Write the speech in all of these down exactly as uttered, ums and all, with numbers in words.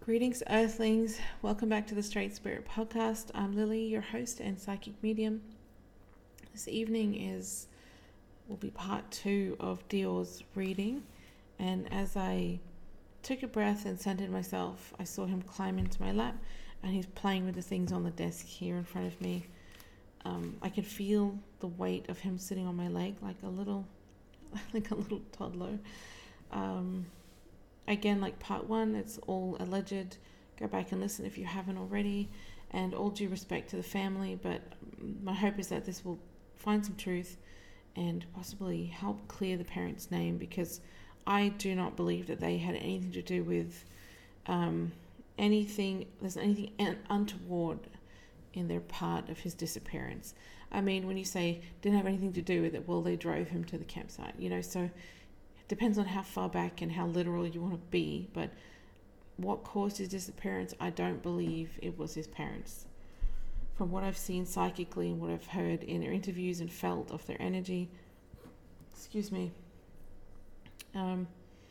Greetings, Earthlings. Welcome back to the Straight Spirit Podcast. I'm Lily, your host and psychic medium. This evening is will be part two of Dior's reading, and as I took a breath and centered myself, I saw him climb into my lap, and he's playing with the things on the desk here in front of me. Um, I could feel the weight of him sitting on my leg, like a little, like a little toddler. Um, Again, like part one, it's all alleged. Go back and listen if you haven't already. And all due respect to the family, but my hope is that this will find some truth and possibly help clear the parents' name, because I do not believe that they had anything to do with um, anything, there's anything untoward in their part of his disappearance. I mean, when you say didn't have anything to do with it, well, they drove him to the campsite, you know, so depends on how far back and how literal you want to be, but what caused his disappearance, I don't believe it was his parents. From what I've seen psychically and what I've heard in their interviews and felt of their energy, excuse me, um,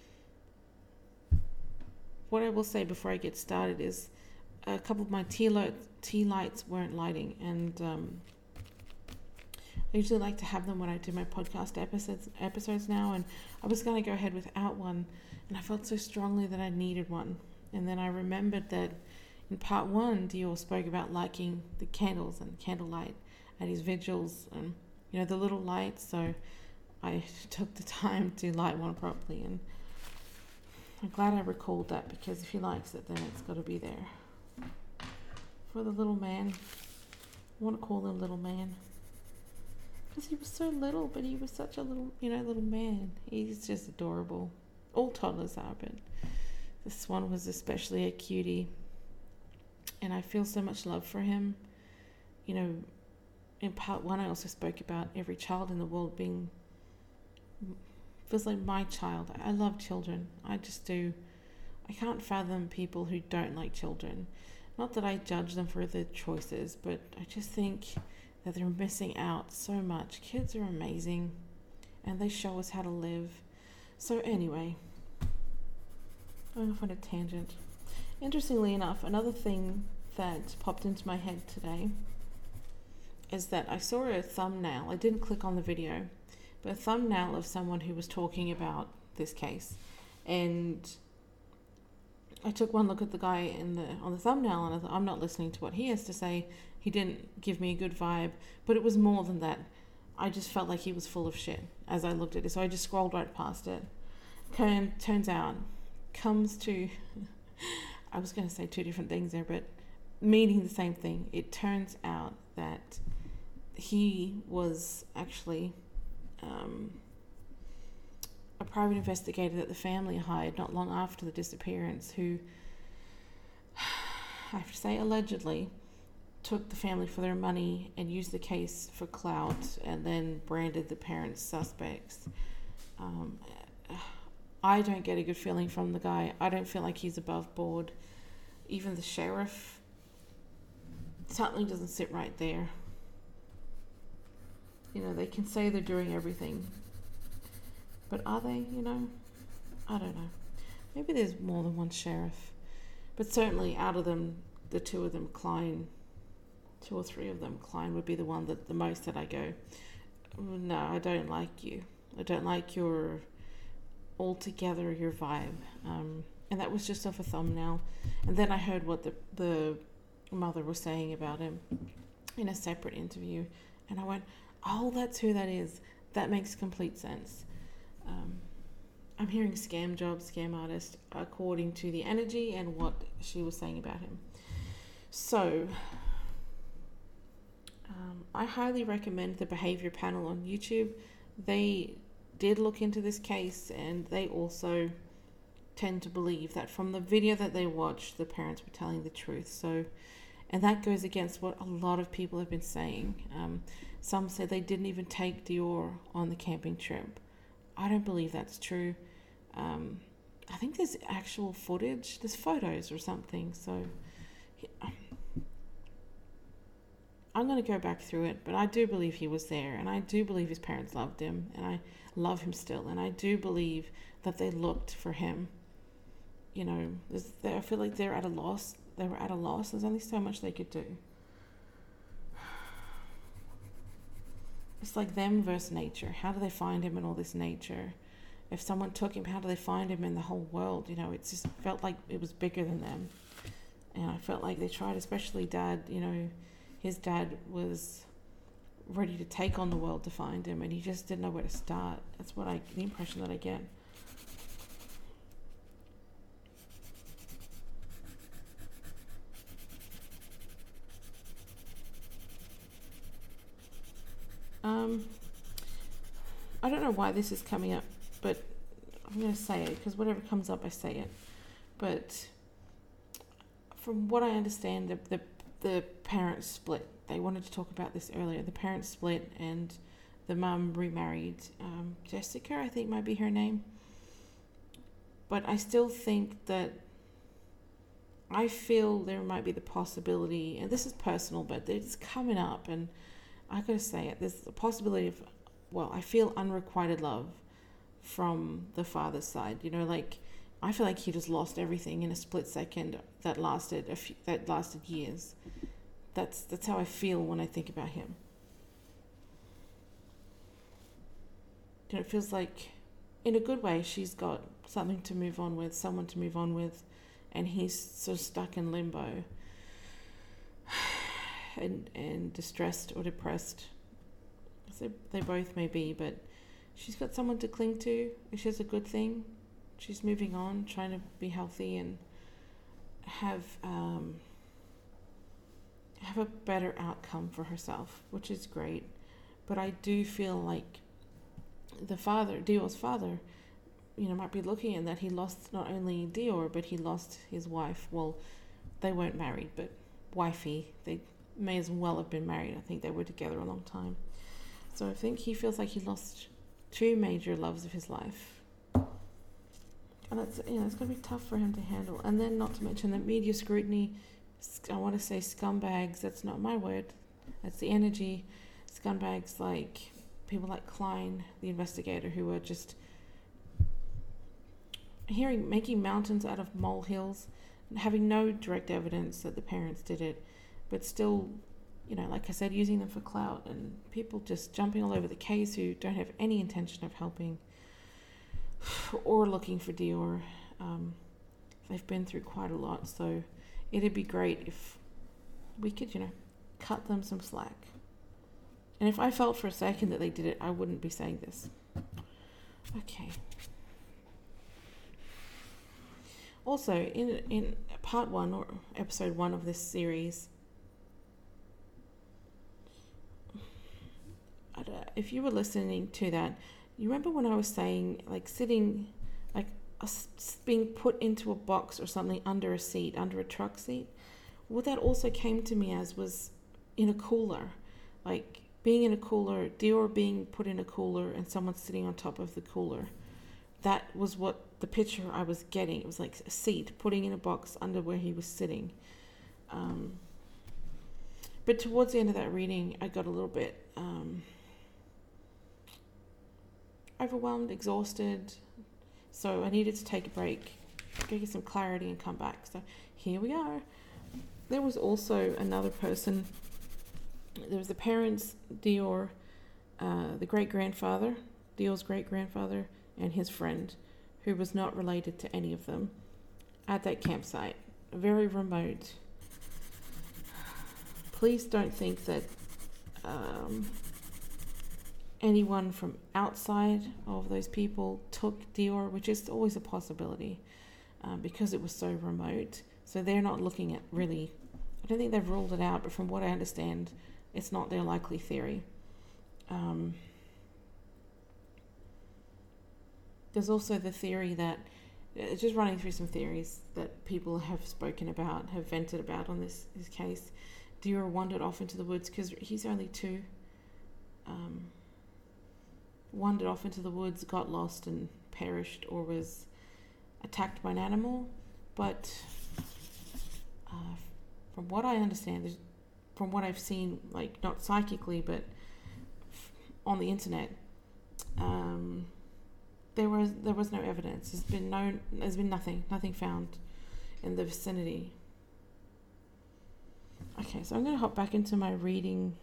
what I will say before I get started is a couple of my tea, lo- tea lights weren't lighting, and um, I usually like to have them when I do my podcast episodes episodes now, and I was going to go ahead without one, and I felt so strongly that I needed one. And then I remembered that in part one, Dior spoke about liking the candles and candlelight at his vigils, and you know, the little lights, so I took the time to light one properly, and I'm glad I recalled that, because if he likes it, then it's got to be there. For the little man, I want to call him little man, because he was so little, but he was such a little, you know, little man. He's just adorable. All toddlers are, but this one was especially a cutie. And I feel so much love for him. You know, in part one, I also spoke about every child in the world being, feels like my child. I love children. I just do. I can't fathom people who don't like children. Not that I judge them for their choices, but I just think that they're missing out so much. Kids are amazing, and they show us how to live. So anyway, going off on a tangent. Interestingly enough, another thing that popped into my head today is that I saw a thumbnail. I didn't click on the video, but a thumbnail of someone who was talking about this case, and I took one look at the guy in the on the thumbnail, and I thought, I'm not listening to what he has to say. He didn't give me a good vibe, but it was more than that. I just felt like he was full of shit as I looked at it, so I just scrolled right past it. Turn, turns out, comes to, I was going to say two different things there, but meaning the same thing. It turns out that he was actually um, a private investigator that the family hired not long after the disappearance, who, I have to say allegedly, took the family for their money and used the case for clout, and then branded the parents suspects. Um, I don't get a good feeling from the guy. I don't feel like he's above board. Even the sheriff, something doesn't sit right there. You know, they can say they're doing everything, but are they, you know? I don't know. Maybe there's more than one sheriff. But certainly out of them, the two of them, Klein, two or three of them, Klein would be the one that the most that I go, no, I don't like you. I don't like your altogether, your vibe. Um, and that was just off a thumbnail. And then I heard what the, the mother was saying about him in a separate interview. And I went, oh, that's who that is. That makes complete sense. Um, I'm hearing scam job, scam artist, according to the energy and what she was saying about him. So, um, I highly recommend the Behavior Panel on YouTube. They did look into this case, and they also tend to believe that from the video that they watched, the parents were telling the truth. So, and that goes against what a lot of people have been saying. Um, some said they didn't even take Dior on the camping trip. I don't believe that's true. Um, I think there's actual footage, there's photos or something. So I'm going to go back through it, but I do believe he was there, and I do believe his parents loved him, and I love him still, and I do believe that they looked for him. you know, there's, I feel like they're at a loss. They were at a loss. There's only so much they could do. It's like them versus nature. How do they find him in all this nature? If someone took him, how do they find him in the whole world? You know, it just felt like it was bigger than them. And I felt like they tried, especially Dad, you know, his dad was ready to take on the world to find him, and he just didn't know where to start. That's what I, the impression that I get. Um, I don't know why this is coming up, but I'm going to say it because whatever comes up, I say it. But from what I understand, the, the the parents split. They wanted to talk about this earlier. The parents split, and the mum remarried. Um, Jessica, I think, might be her name. But I still think that I feel there might be the possibility, and this is personal, but it's coming up, and I gotta say it. There's a possibility of, well, I feel unrequited love from the father's side. You know, like I feel like he just lost everything in a split second that lasted a few, that lasted years. That's that's how I feel when I think about him. You know, it feels like, in a good way, she's got something to move on with, someone to move on with, and he's sort of stuck in limbo. And, and distressed or depressed. So they both may be, but she's got someone to cling to, which is a good thing. She's moving on, trying to be healthy and have um, have a better outcome for herself, which is great. But I do feel like the father, Dior's father, you know, might be looking at that. He lost not only Dior, but he lost his wife. Well, they weren't married, but wifey. They may as well have been married. I think they were together a long time. So I think he feels like he lost two major loves of his life. And that's, you know, it's going to be tough for him to handle. And then not to mention the media scrutiny. I want to say scumbags. That's not my word. That's the energy. Scumbags like people like Klein, the investigator, who were just hearing, making mountains out of molehills, having no direct evidence that the parents did it, but still, you know, like I said, using them for clout, and people just jumping all over the case who don't have any intention of helping or looking for Dior. Um, they've been through quite a lot, so it'd be great if we could, you know, cut them some slack. And if I felt for a second that they did it, I wouldn't be saying this. Okay. Also, in in part one or episode one of this series, I don't, if you were listening to that, you remember when I was saying, like, sitting, like, a, being put into a box or something under a seat, under a truck seat? What that also came to me as was in a cooler, like being in a cooler, Dior being put in a cooler and someone sitting on top of the cooler. That was what the picture I was getting. It was like a seat, putting in a box under where he was sitting. Um, but towards the end of that reading, I got a little bit um, overwhelmed, exhausted. So I needed to take a break, go get some clarity and come back. So here we are. There was also another person. There was the parents, Dior, uh, the great-grandfather, Dior's great-grandfather, and his friend, who was not related to any of them, at that campsite. Very remote. Please don't think that um, anyone from outside of those people took Dior, which is always a possibility, um, because it was so remote. So they're not looking at really, I don't think they've ruled it out, but from what I understand, it's not their likely theory. Um, there's also the theory that, uh, just running through some theories that people have spoken about, have vented about on this, this case. Dior wandered off into the woods because he's only two. Um, wandered off into the woods, got lost and perished, or was attacked by an animal. But uh, from what I understand, there's, from what I've seen, like not psychically, but f- on the internet, um, there was there was no evidence. There's been no there's been nothing nothing found in the vicinity. Okay, so I'm going to hop back into my reading.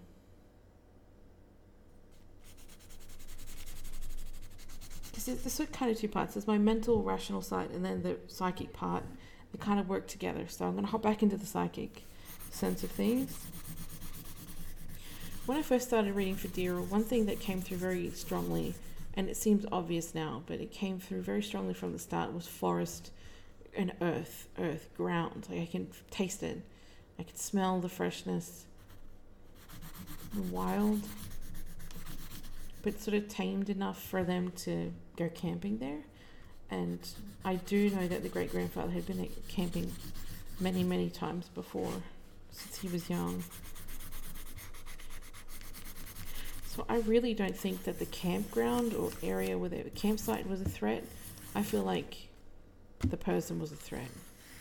This is this is kind of two parts. There's my mental, rational side, and then the psychic part. They kind of work together. So I'm going to hop back into the psychic sense of things. When I first started reading for Deora, one thing that came through very strongly, and it seems obvious now, but it came through very strongly from the start, was forest and earth, earth, ground. Like I can taste it. I can smell the freshness. Wild, but sort of tamed enough for them to go camping there. And I do know that the great-grandfather had been camping many, many times before, since he was young. So I really don't think that the campground or area where the campsite was a threat. I feel like the person was a threat.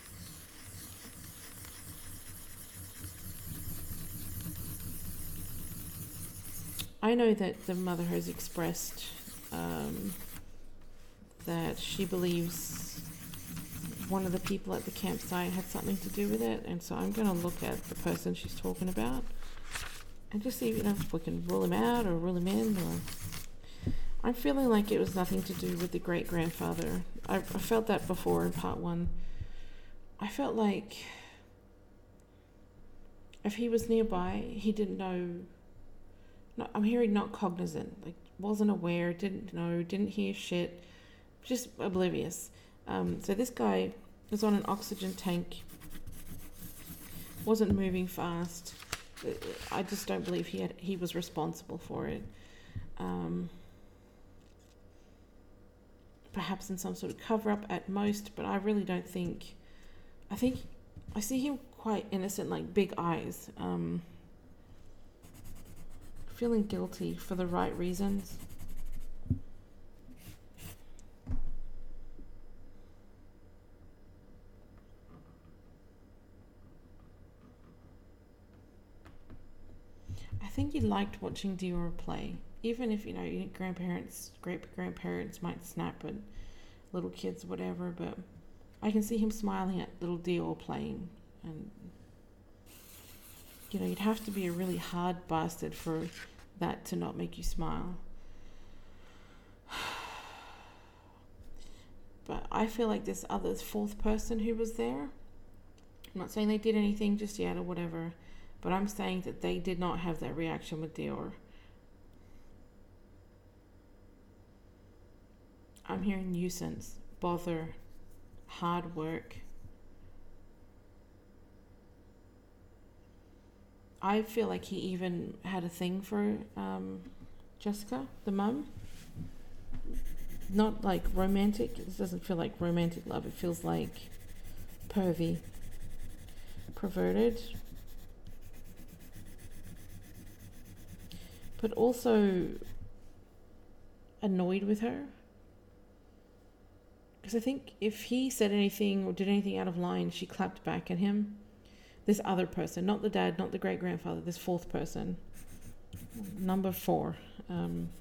I know that the mother has expressed um, that she believes one of the people at the campsite had something to do with it, and so I'm going to look at the person she's talking about and just see, you know, if we can rule him out or rule him in. Or I'm feeling like it was nothing to do with the great-grandfather. I, I felt that before in part one. I felt like if he was nearby, he didn't know. Not, I'm hearing not cognizant, like wasn't aware, didn't know, didn't hear shit, just oblivious. Um, so this guy was on an oxygen tank, wasn't moving fast. I just don't believe he had he was responsible for it. Um, perhaps in some sort of cover-up at most, but I really don't think. I think I see him quite innocent, like big eyes. Um, feeling guilty for the right reasons. I think he liked watching Deora play, even if, you know, grandparents, great-grandparents might snap at little kids, whatever, but I can see him smiling at little Deora playing. And you know, you'd have to be a really hard bastard for that to not make you smile. But I feel like this other fourth person who was there, I'm not saying they did anything just yet or whatever, but I'm saying that they did not have that reaction with Deora. I'm hearing nuisance, bother, hard work. I feel like he even had a thing for um, Jessica, the mum. Not like romantic. It doesn't feel like romantic love. It feels like pervy, perverted. But also annoyed with her. Because I think if he said anything or did anything out of line, she clapped back at him. This other person, not the dad, not the great-grandfather, this fourth person. Number four. Um,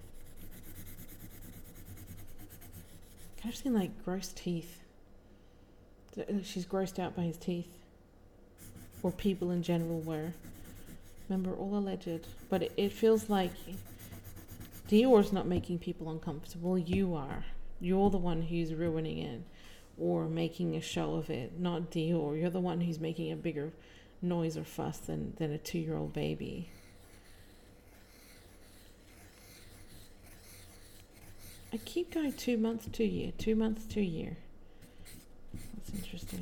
I've seen like gross teeth. She's grossed out by his teeth. Or people in general were. Remember, all alleged. But it, it feels like Deora's not making people uncomfortable. You are. You're the one who's ruining it. Or making a show of it. Not Deora. You're the one who's making a bigger noise or fuss than, than a two-year-old baby. I keep going two months, two year. Two months, two year. That's interesting.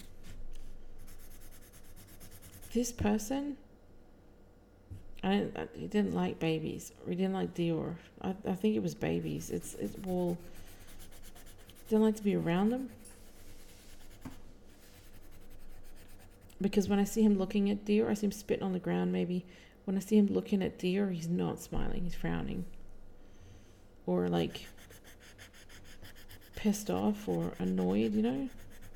This person, I didn't, I, he didn't like babies. Or he didn't like Deora. I, I think it was babies. It's, it's well, didn't like to be around them. Because when I see him looking at Deora, I see him spitting on the ground maybe. When I see him looking at Deora, he's not smiling, he's frowning. Or like pissed off or annoyed, you know?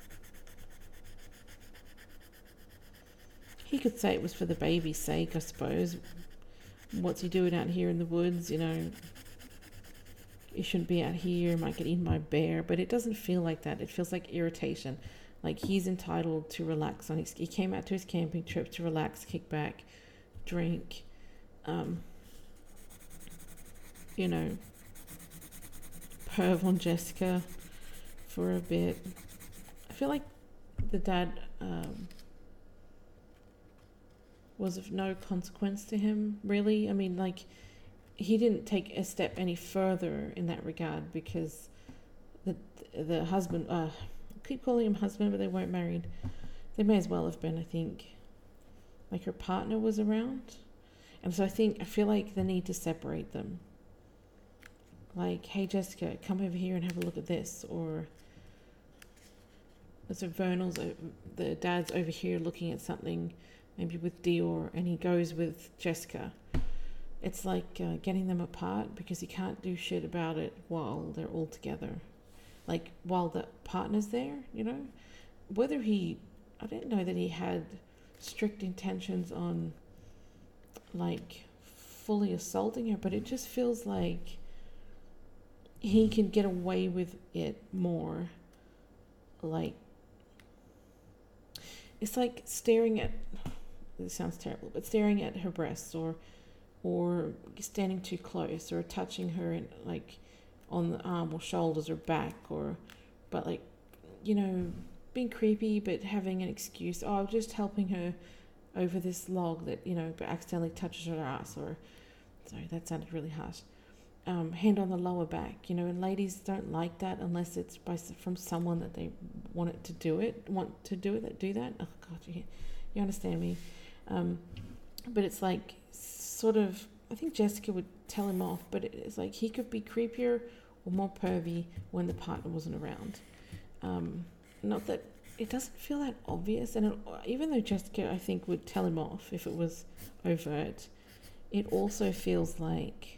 He could say it was for the baby's sake, I suppose. What's he doing out here in the woods, you know? you shouldn't be out here, might get eaten by a bear. But it doesn't feel like that. It feels like irritation. Like he's entitled to relax on his, he came out to his camping trip to relax, kick back, drink, um, you know, perv on Jessica for a bit. I feel like the dad um, was of no consequence to him, really. I mean, like, he didn't take a step any further in that regard because the the husband, uh, I keep calling him husband, but they weren't married. They may as well have been, I think. Like, her partner was around. And so I think, I feel like the need to separate them. Like, hey, Jessica, come over here and have a look at this. Or, so Vernal's, the dad's over here looking at something, maybe with Dior, and he goes with Jessica. It's like uh, getting them apart because he can't do shit about it while they're all together. Like, while the partner's there, you know? Whether he, I didn't know that he had strict intentions on, like, fully assaulting her, but it just feels like he can get away with it more. Like, it's like staring at, this sounds terrible, but staring at her breasts, or or standing too close, or touching her in, like, on the arm or shoulders or back, or, but like, you know, being creepy but having an excuse. Oh, I'm just helping her over this log that, you know, but accidentally touches her ass, or, sorry, that sounded really harsh. Um, hand on the lower back, you know, and ladies don't like that unless it's by from someone that they want it to do it, want to do it, that do that. Oh God, you, you understand me. Um, but it's like, sort of, I think Jessica would tell him off, but it's like he could be creepier or more pervy when the partner wasn't around. Um, not that it doesn't feel that obvious, and it, even though Jessica, I think, would tell him off if it was overt, it also feels like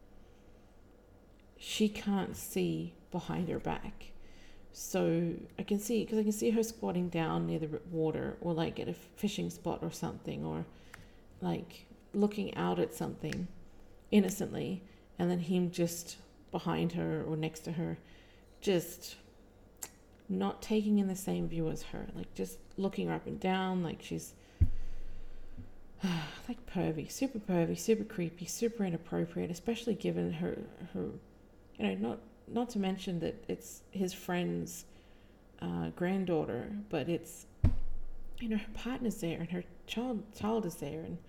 she can't see behind her back. So I can see, because I can see her squatting down near the water, or like at a fishing spot or something, or like looking out at something innocently, and then him just behind her or next to her, just not taking in the same view as her, like just looking her up and down, like she's like pervy, super pervy, super creepy, super inappropriate, especially given her her you know, not not to mention that it's his friend's uh, granddaughter, but it's, you know, her partner's there and her child child is there, and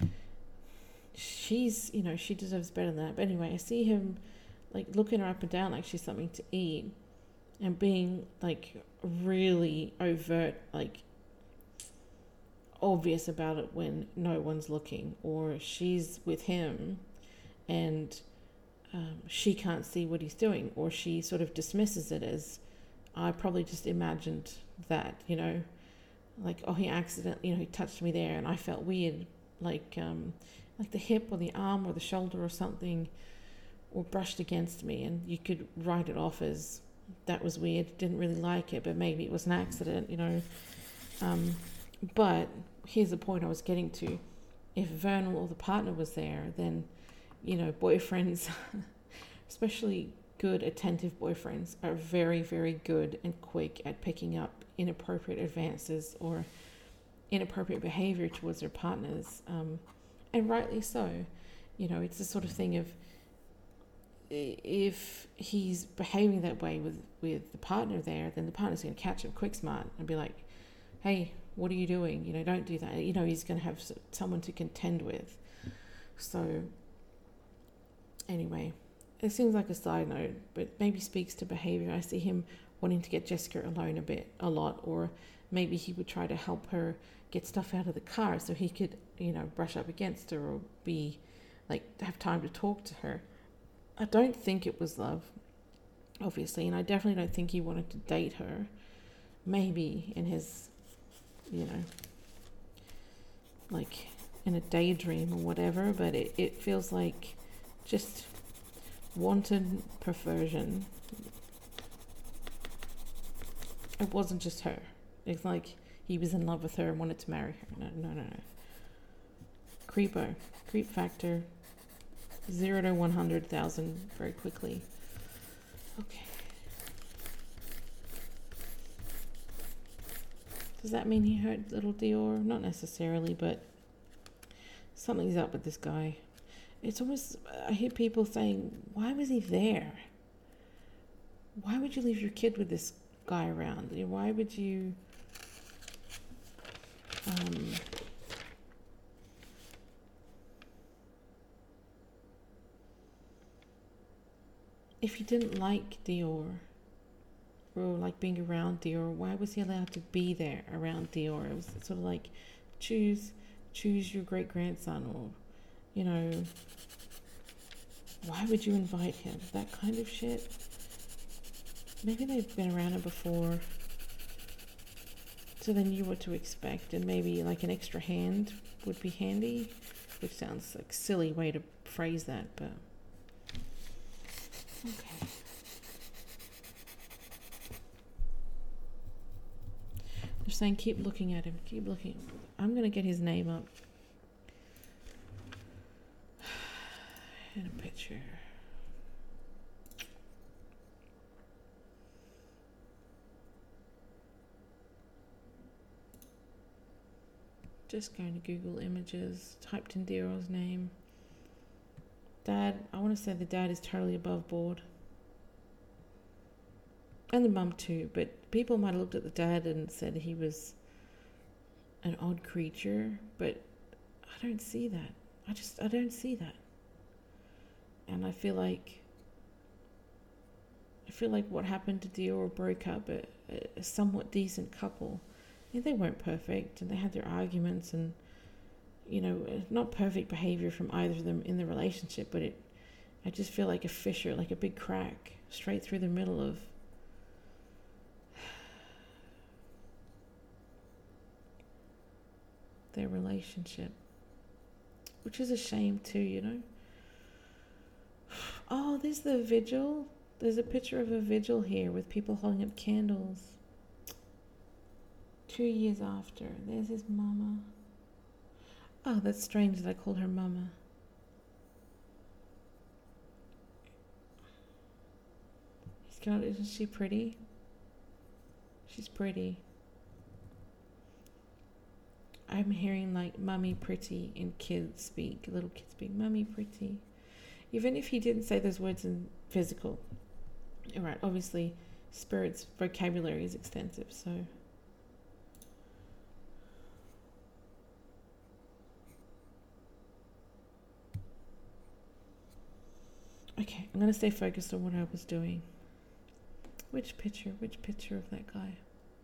she's, you know, she deserves better than that. But anyway, I see him like looking her up and down like she's something to eat, and being like really overt, like obvious about it when no one's looking, or she's with him and um, she can't see what he's doing, or she sort of dismisses it as, I probably just imagined that, you know, like, oh, he accidentally, you know, he touched me there and I felt weird, like um like the hip or the arm or the shoulder or something, or brushed against me, and you could write it off as that was weird, didn't really like it, but maybe it was an accident, you know. Um, but here's the point I was getting to. If Vernal or the partner was there, then, you know, boyfriends, especially good, attentive boyfriends, are very, very good and quick at picking up inappropriate advances or inappropriate behavior towards their partners. Um, and rightly so. You know, it's the sort of thing of, if he's behaving that way with, with the partner there, then the partner's going to catch him quick smart and be like, hey, what are you doing? You know, don't do that. You know, he's going to have someone to contend with. So anyway, it seems like a side note, but maybe speaks to behavior. I see him wanting to get Jessica alone a bit, a lot, or maybe he would try to help her get stuff out of the car so he could, you know, brush up against her or be like, have time to talk to her. I don't think it was love, obviously, and I definitely don't think he wanted to date her. Maybe in his, you know, like in a daydream or whatever, but it, it feels like just wanton perversion. It wasn't just her. It's like he was in love with her and wanted to marry her. No, no, no, no. Creepo. Creep factor. Zero to one hundred thousand very quickly. Okay. Does that mean he hurt little Dior? Not necessarily, but something's up with this guy. It's almost, I hear people saying, why was he there? Why would you leave your kid with this guy around? Why would you... Um, if he didn't like Dior, or like being around Dior, why was he allowed to be there around Dior? It was sort of like, choose, choose your great grandson, or, you know, why would you invite him? That kind of shit. Maybe they've been around him before, so they knew what to expect, and maybe like an extra hand would be handy, which sounds like a silly way to phrase that, but okay. They're saying keep looking at him, keep looking. I'm gonna get his name up in a picture. Just going to Google Images, typed in Dior's name. Dad, I want to say the dad is totally above board. And the mum too, but people might have looked at the dad and said he was an odd creature, but I don't see that. I just, I don't see that. And I feel like, I feel like what happened to Dior broke up a, a somewhat decent couple. Yeah, they weren't perfect, and they had their arguments, and, you know, not perfect behavior from either of them in the relationship, but it, I just feel like a fissure, like a big crack straight through the middle of their relationship, which is a shame too, you know. Oh, there's the vigil. There's a picture of a vigil here with people holding up candles. Two years after. There's his mama. Oh, that's strange that I called her mama. He's got, isn't she pretty? She's pretty. I'm hearing like mummy pretty in kids speak, little kids speak, mummy pretty. Even if he didn't say those words in physical. Right, obviously spirit's vocabulary is extensive, so. Okay, I'm going to stay focused on what I was doing. Which picture? Which picture of that guy?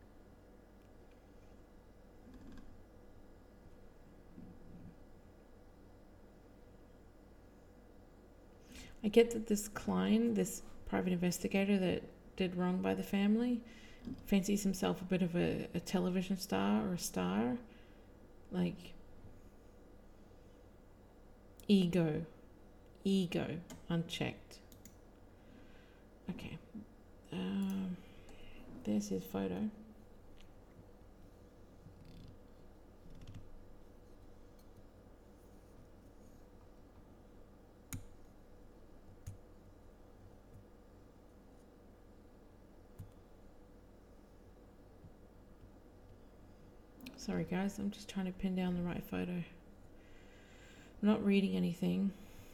I get that this Klein, this private investigator that did wrong by the family, fancies himself a bit of a, a television star or a star. Like, ego. Ego unchecked. Okay. Um, there's his photo. Sorry guys, I'm just trying to pin down the right photo. I'm not reading anything.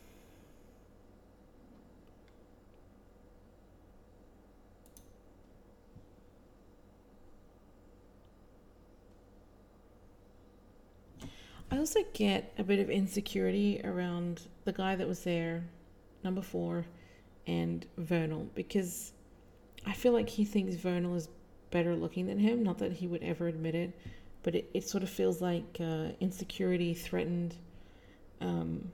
I also get a bit of insecurity around the guy that was there, number four, and Vernal, because I feel like he thinks Vernal is better looking than him. Not that he would ever admit it, but it, it sort of feels like uh, insecurity threatened, um,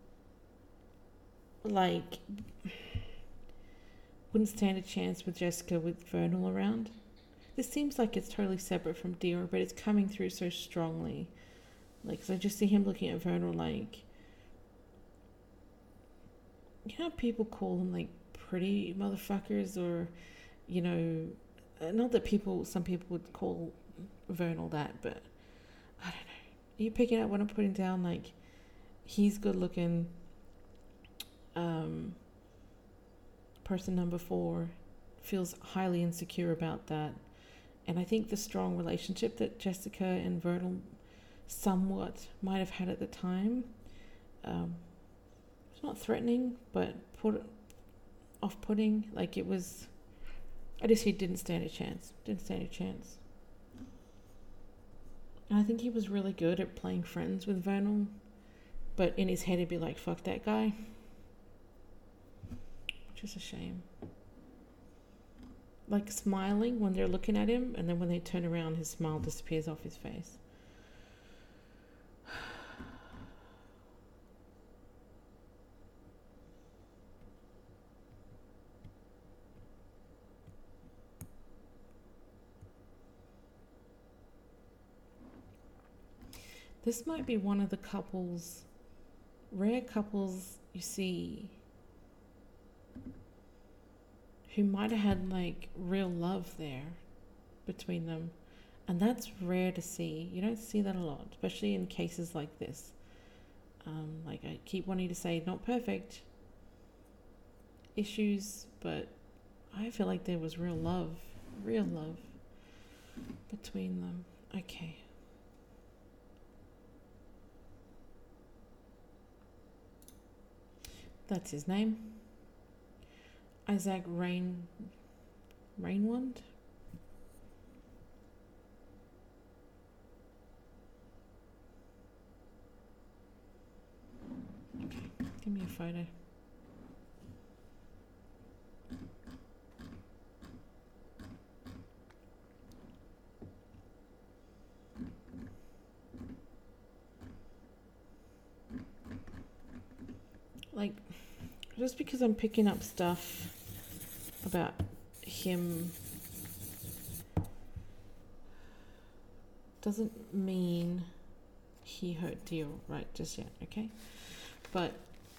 like, wouldn't stand a chance with Jessica with Vernal around. This seems like it's totally separate from Dior, but it's coming through so strongly. Like, cause I just see him looking at Vernal like, you know how people call them like pretty motherfuckers, or, you know, not that people, some people would call Vernal that, but I don't know. Are you picking up what I'm putting down? Like, he's good looking, um, person number four feels highly insecure about that. And I think the strong relationship that Jessica and Vernal somewhat might have had at the time, um, it's not threatening, but put off-putting. Like it was, I just he didn't stand a chance. Didn't stand a chance. And I think he was really good at playing friends with Vernal, but in his head he'd be like, "Fuck that guy," which is a shame. Like smiling when they're looking at him, and then when they turn around, his smile disappears off his face. This might be one of the couples, rare couples you see, who might have had like real love there between them. And that's rare to see. You don't see that a lot, especially in cases like this. Um, like I keep wanting to say, not perfect issues, but I feel like there was real love, real love between them. Okay. That's his name. Isaac Rain Rainwand. Okay, give me a photo. Like, just because I'm picking up stuff about him doesn't mean he hurt Dio right just yet, okay? But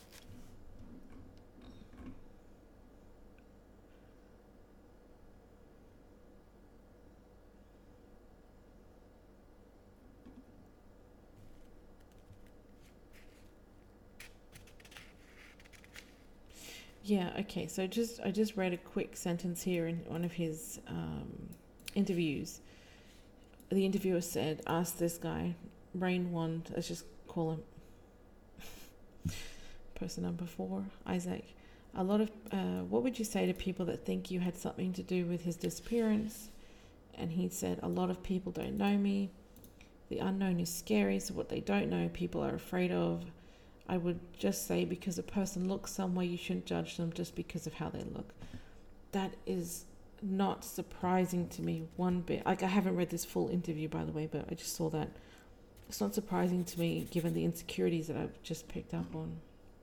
yeah, okay, so just I just read a quick sentence here in one of his um, interviews. The interviewer said, ask this guy, Rainwand, let's just call him person number four, Isaac. A lot of, uh, what would you say to people that think you had something to do with his disappearance? And he said, a lot of people don't know me. The unknown is scary, so what they don't know, people are afraid of. I would just say because a person looks some way, you shouldn't judge them just because of how they look. That is not surprising to me one bit. Like, I haven't read this full interview, by the way, but I just saw that. It's not surprising to me given the insecurities that I've just picked up on.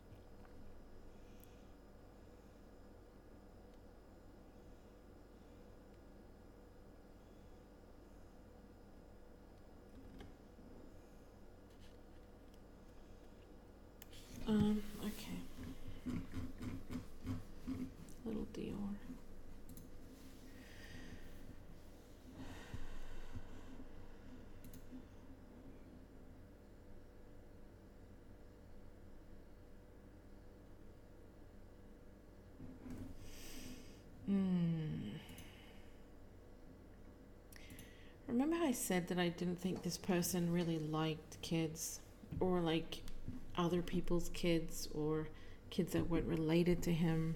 Um, okay. Little Dior. Hmm. Remember how I said that I didn't think this person really liked kids, or like other people's kids, or kids that weren't related to him?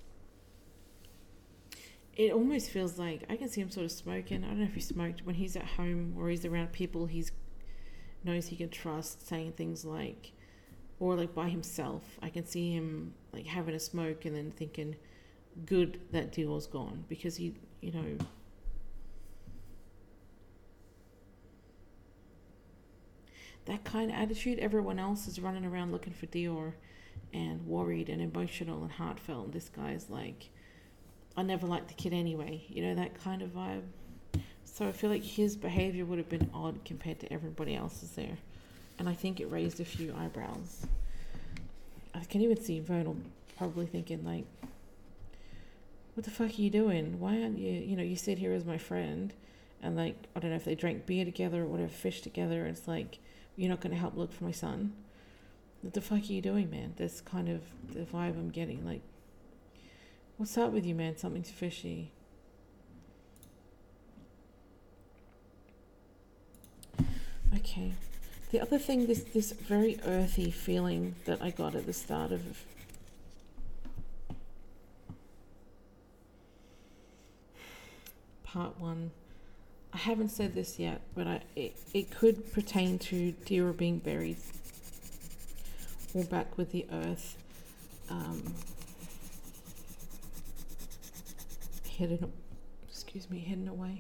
It almost feels like I can see him sort of smoking. I don't know if he smoked when he's at home or he's around people he's knows he can trust, saying things like, or like by himself. I can see him like having a smoke and then thinking, good that Dior's gone, because he, you know, that kind of attitude. Everyone else is running around looking for Dior and worried and emotional and heartfelt. And this guy's like, I never liked the kid anyway. You know, that kind of vibe. So I feel like his behavior would have been odd compared to everybody else's there. And I think it raised a few eyebrows. I can even see Vernal probably thinking like, what the fuck are you doing? Why aren't you, you know, you sit here as my friend, and like, I don't know if they drank beer together or whatever, fish together. It's like, you're not going to help look for my son. What the fuck are you doing, man? That's kind of the vibe I'm getting. Like, What's up with you, man? Something's fishy. Okay. The other thing, this this very earthy feeling that I got at the start of part one. I haven't said this yet, but I it, it could pertain to Dira being buried or back with the earth, um, hidden. Excuse me, hidden away.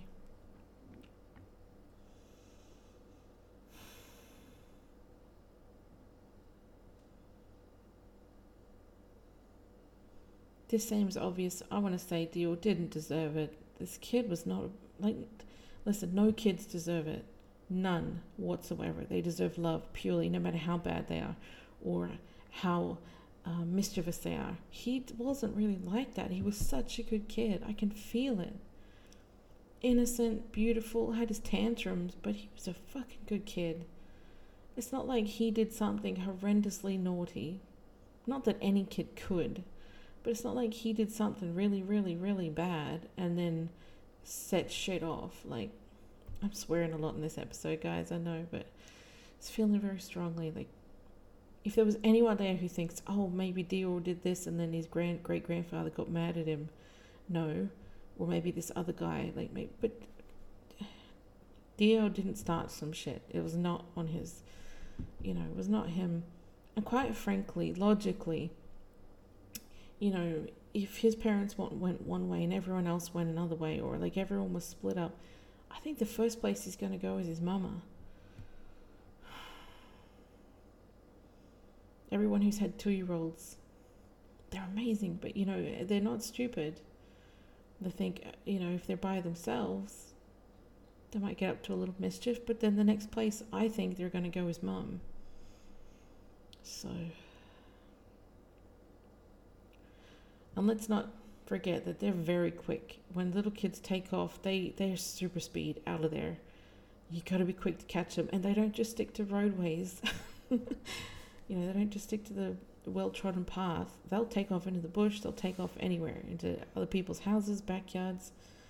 This seems obvious. I want to say Dio didn't deserve it. This kid was not, like, listen, no kids deserve it. None whatsoever. They deserve love purely, no matter how bad they are or how uh, mischievous they are. He wasn't really like that. He was such a good kid. I can feel it. Innocent, beautiful, had his tantrums, but he was a fucking good kid. It's not like he did something horrendously naughty. Not that any kid could. But it's not like he did something really, really, really bad and then set shit off. Like, I'm swearing a lot in this episode, guys, I know, but it's feeling very strongly. Like, if there was anyone there who thinks, oh, maybe Dio did this and then his grand great grandfather got mad at him, no. Or maybe this other guy, like, maybe, but Dio didn't start some shit. It was not on his, you know, it was not him. And quite frankly, logically, you know, if his parents went, went one way and everyone else went another way, or like everyone was split up, I think the first place he's going to go is his mama. Everyone who's had two-year-olds, they're amazing, but, you know, they're not stupid. They think, you know, if they're by themselves, they might get up to a little mischief, but then the next place I think they're going to go is mum. So... And let's not forget that they're very quick. When little kids take off, they, they're super speed out of there. You got to be quick to catch them. And they don't just stick to roadways. You know, they don't just stick to the well-trodden path. They'll take off into the bush. They'll take off anywhere, into other people's houses, backyards.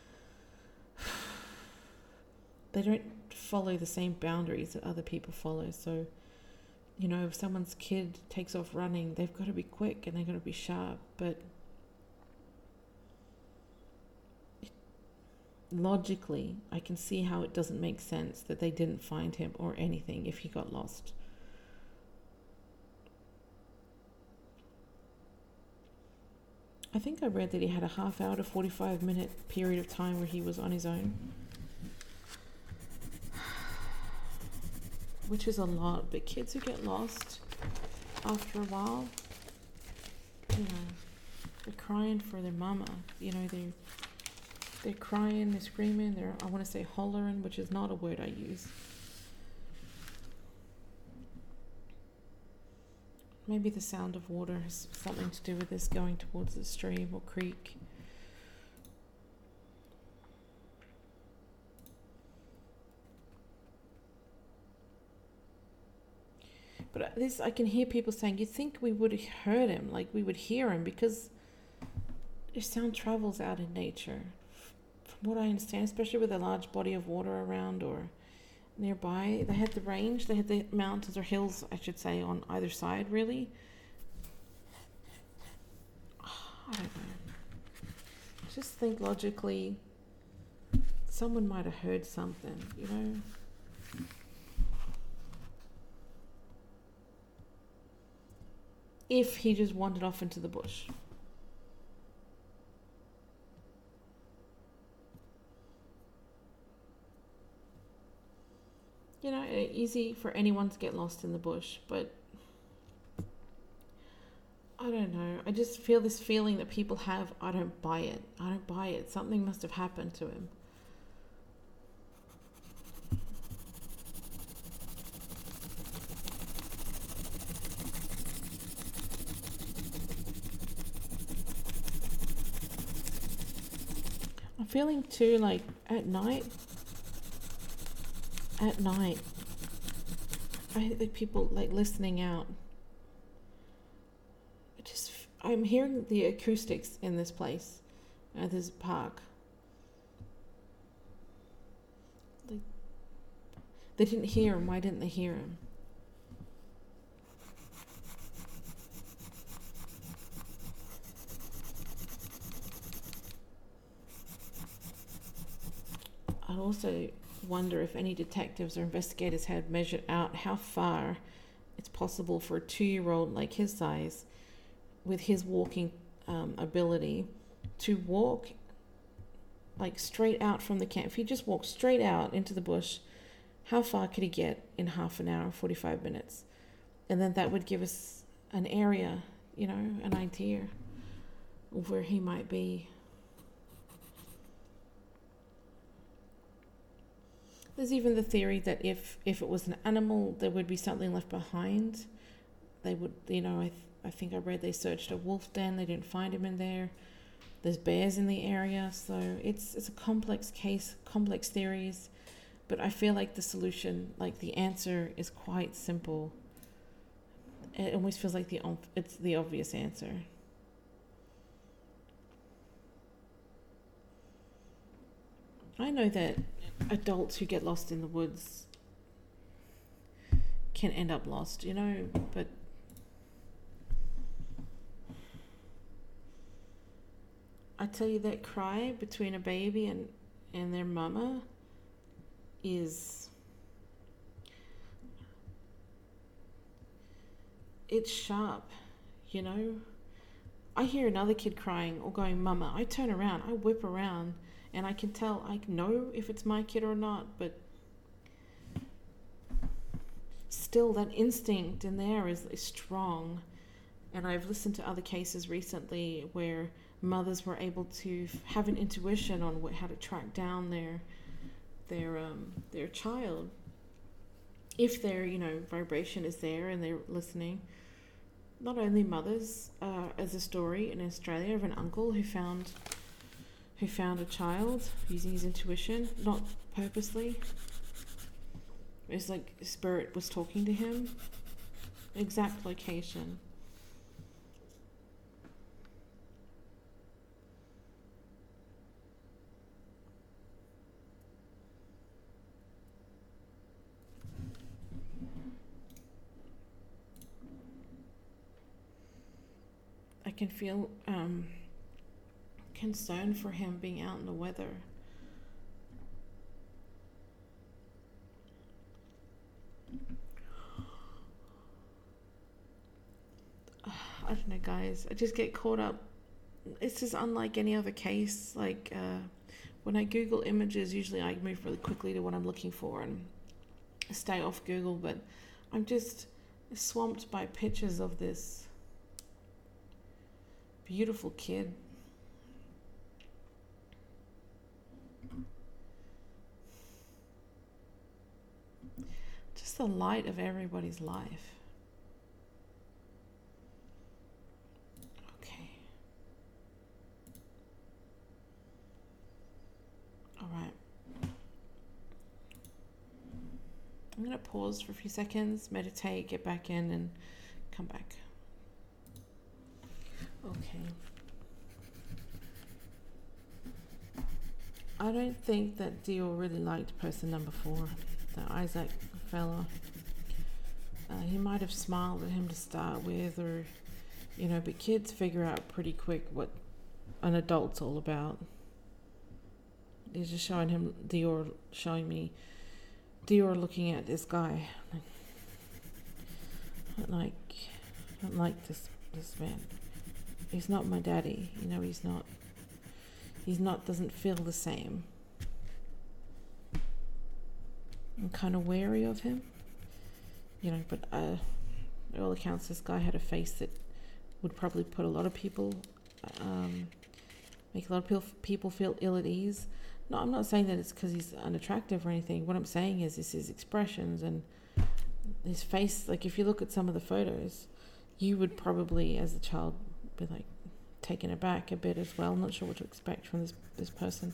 They don't follow the same boundaries that other people follow. So, you know, if someone's kid takes off running, they've got to be quick and they've got to be sharp. But logically, I can see how it doesn't make sense that they didn't find him or anything if he got lost. I think I read that he had a half hour to forty-five minute period of time where he was on his own, which is a lot. But kids who get lost after a while, you know, they're crying for their mama. You know, they they're crying, they're screaming, they're, I want to say hollering, which is not a word I use. Maybe the sound of water has something to do with this going towards the stream or creek. But this, I can hear people saying, you'd think we would have heard him, like we would hear him, because if sound travels out in nature. From what I understand, especially with a large body of water around or nearby, they had the range, they had the mountains or hills, I should say, on either side, really. I don't know. I just think logically, someone might have heard something, you know? If he just wandered off into the bush. You know, easy for anyone to get lost in the bush, but I don't know. I just feel this feeling that people have. I don't buy it. I don't buy it. Something must have happened to him. I'm feeling too, like, at night. At night, I think people like listening out. I just, I'm hearing the acoustics in this place, at this park. They, they didn't hear him. Why didn't they hear him? I also wonder if any detectives or investigators had measured out how far it's possible for a two-year-old like his size, with his walking um, ability, to walk like straight out from the camp. If he just walked straight out into the bush, how far could he get in half an hour, forty-five minutes? And then that would give us an area, you know, an idea of where he might be. There's even the theory that if, if it was an animal, there would be something left behind. They would, you know, I th- I think I read they searched a wolf den. They didn't find him in there. There's bears in the area. So it's it's a complex case, complex theories. But I feel like the solution, like the answer is quite simple. It almost feels like the it's the obvious answer. I know that adults who get lost in the woods can end up lost, you know, but I tell you, that cry between a baby and, and their mama is, it's sharp, you know. I hear another kid crying or going, "Mama," I turn around, I whip around, and I can tell, I know if it's my kid or not, but still that instinct in there is, is strong. And I've listened to other cases recently where mothers were able to have an intuition on what, how to track down their their um, their child if their, you know, vibration is there and they're listening. Not only mothers, uh, as a story in Australia of an uncle who found who found a child using his intuition, not purposely. It's like spirit was talking to him. Exact location. I can feel um, concern for him being out in the weather. I don't know, guys. I just get caught up. It's just unlike any other case. Like uh, when I Google images, usually I move really quickly to what I'm looking for and stay off Google. But I'm just swamped by pictures of this beautiful kid. Just the light of everybody's life. Okay. All right. I'm going to pause for a few seconds, meditate, get back in, and come back. Okay. I don't think that Dior really liked person number four, the Isaac fella. Uh, he might have smiled at him to start with, or, you know, but kids figure out pretty quick what an adult's all about. He's just showing him, Dior showing me, Dior looking at this guy. Like, I don't like, I don't like this, this man. He's not my daddy, you know, he's not, he's not, doesn't feel the same. I'm kind of wary of him, you know, but uh, by all accounts, this guy had a face that would probably put a lot of people, um, make a lot of people feel ill at ease. No, I'm not saying that it's because he's unattractive or anything. What I'm saying is, is his expressions and his face. Like, if you look at some of the photos, you would probably, as a child, be like taken aback a bit as well. I'm not sure what to expect from this this person.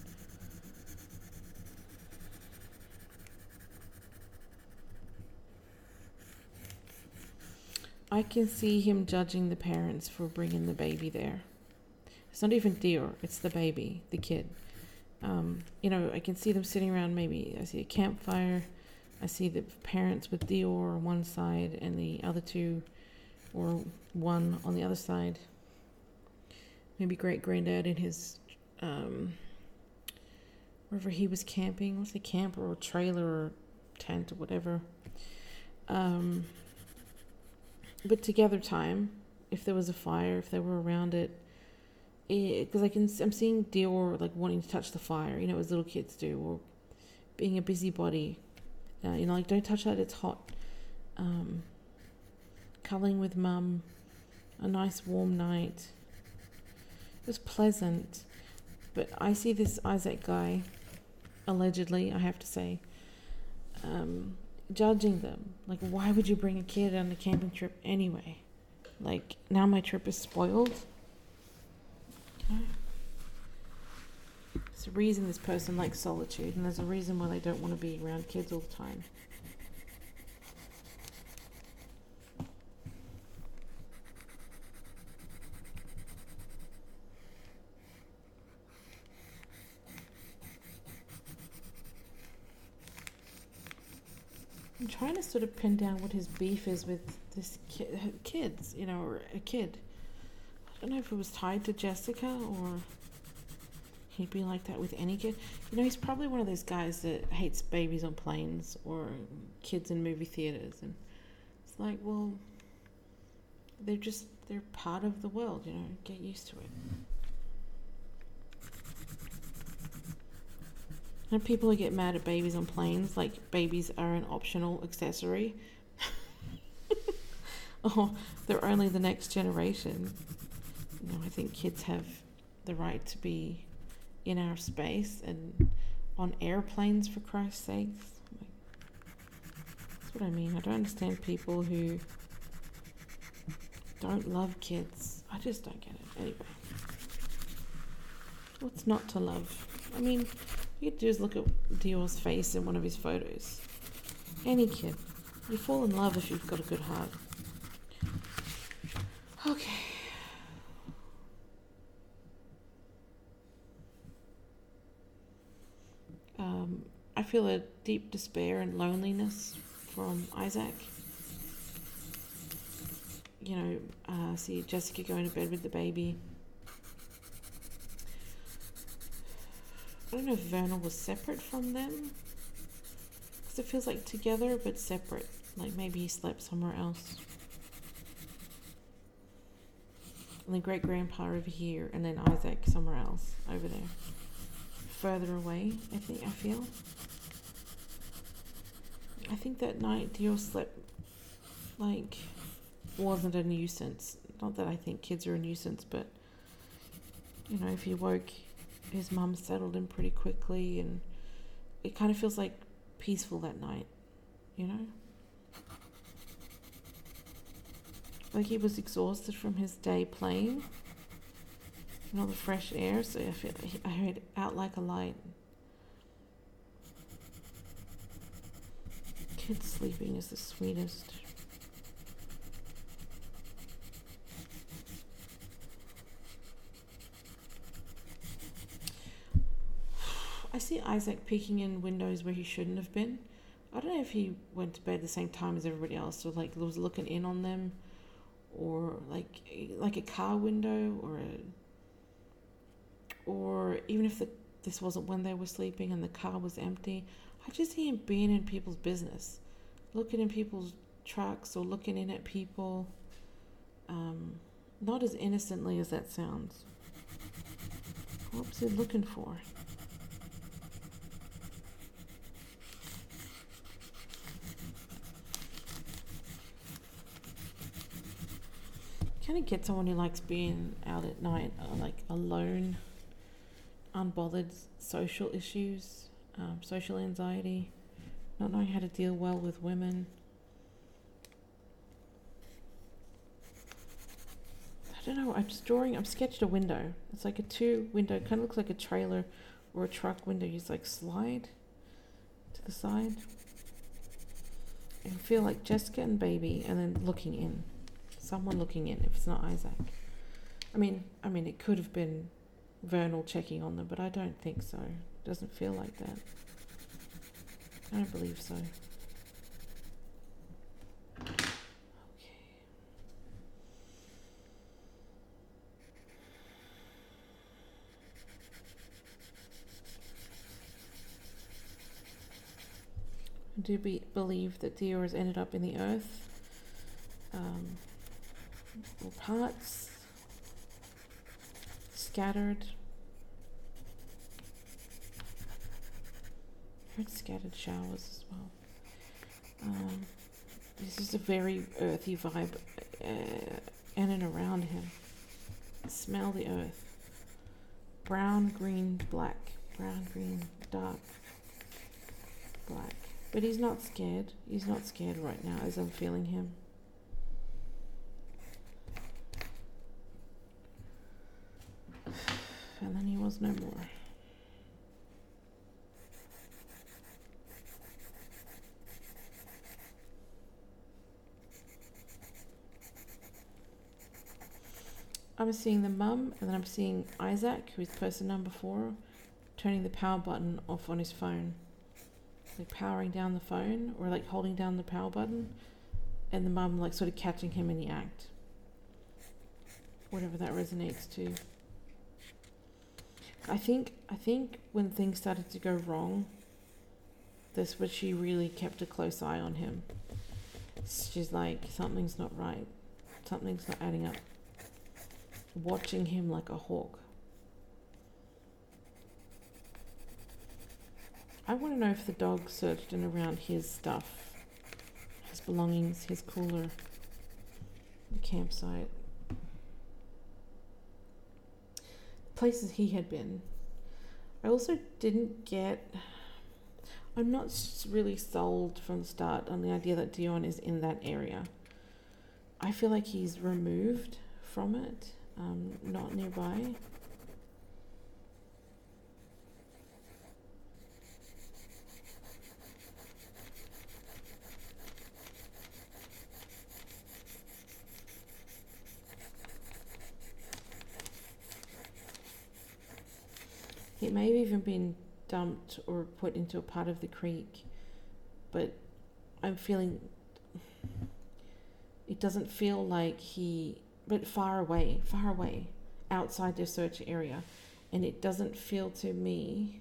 I can see him judging the parents for bringing the baby there. It's not even Dior, it's the baby, the kid. Um, you know, I can see them sitting around, maybe I see a campfire. I see the parents with Dior on one side and the other two, or one on the other side. Maybe great-granddad in his, um, wherever he was camping. What's a camper or trailer or tent or whatever. Um, but together time, if there was a fire, if they were around it, because I can, I'm seeing Dior like wanting to touch the fire, you know, as little kids do, or being a busybody. Uh, you know, like, don't touch that, it's hot. Um, cuddling with mum, a nice warm night. It was pleasant. But I see this Isaac guy, allegedly, I have to say, um, judging them. Like, why would you bring a kid on a camping trip anyway? Like, now my trip is spoiled. Okay. There's a reason this person likes solitude, and there's a reason why they don't want to be around kids all the time. I'm trying to sort of pin down what his beef is with this ki- kids, you know, or a kid. I don't know if it was tied to Jessica or he'd be like that with any kid. You know, he's probably one of those guys that hates babies on planes or kids in movie theaters. And it's like, well, they're just, they're part of the world, you know, get used to it. And people who get mad at babies on planes, like babies are an optional accessory. Oh, they're only the next generation. You know, I think kids have the right to be in our space and on airplanes, for Christ's sakes. That's what I mean. I don't understand people who don't love kids. I just don't get it. Anyway, what's not to love? I mean, all you do is look at Dior's face in one of his photos. Any kid. You fall in love if you've got a good heart. Okay. Um, I feel a deep despair and loneliness from Isaac. You know, uh, see Jessica going to bed with the baby. I don't know if Vernal was separate from them, because it feels like together but separate. Like maybe he slept somewhere else. And then great grandpa over here, and then Isaac somewhere else over there, further away. I think I feel. I think that night Dior slept like wasn't a nuisance. Not that I think kids are a nuisance, but you know, if he woke, his mum settled in pretty quickly, and it kind of feels like peaceful that night, you know? Like he was exhausted from his day playing and all the fresh air, so I feel I heard out like a light. Kids sleeping is the sweetest. I see Isaac peeking in windows where he shouldn't have been. I don't know if he went to bed at the same time as everybody else, or like was looking in on them, or like like a car window, or a, or even if the, this wasn't when they were sleeping and the car was empty. I just see him being in people's business, looking in people's trucks or looking in at people. Um, not as innocently as that sounds. What was he looking for? Kind of get someone who likes being out at night, uh, like alone, unbothered, social issues, um, social anxiety, not knowing how to deal well with women. I don't know, I'm just drawing, I've sketched a window. It's like a two window, kind of looks like a trailer or a truck window. You just like slide to the side and feel like Jessica and baby, and then looking in. someone looking in if it's not Isaac. I mean, I mean, it could have been Vernal checking on them, but I don't think so. It doesn't feel like that. I don't believe so. Okay. I do be, believe that Dior has ended up in the earth. Um, or parts scattered. I heard scattered showers as well. Um, this is a very earthy vibe uh, in and around him. Smell the earth. Brown, green, black. Brown, green, dark, black. But he's not scared. He's not scared right now as I'm feeling him. And then he was no more. I'm seeing the mum, and then I'm seeing Isaac, who's person number four, turning the power button off on his phone. Like powering down the phone, or like holding down the power button, and the mum like sort of catching him in the act. Whatever that resonates to. I think I think when things started to go wrong, that's when she really kept a close eye on him. She's like, something's not right. Something's not adding up. Watching him like a hawk. I want to know if the dog searched in around his stuff, his belongings, his cooler, the campsite. Places he had been. I also didn't get... I'm not really sold from the start on the idea that Dion is in that area. I feel like he's removed from it, um, not nearby. It may have even been dumped or put into a part of the creek, but I'm feeling it doesn't feel like he, but far away, far away, outside their search area, and it doesn't feel to me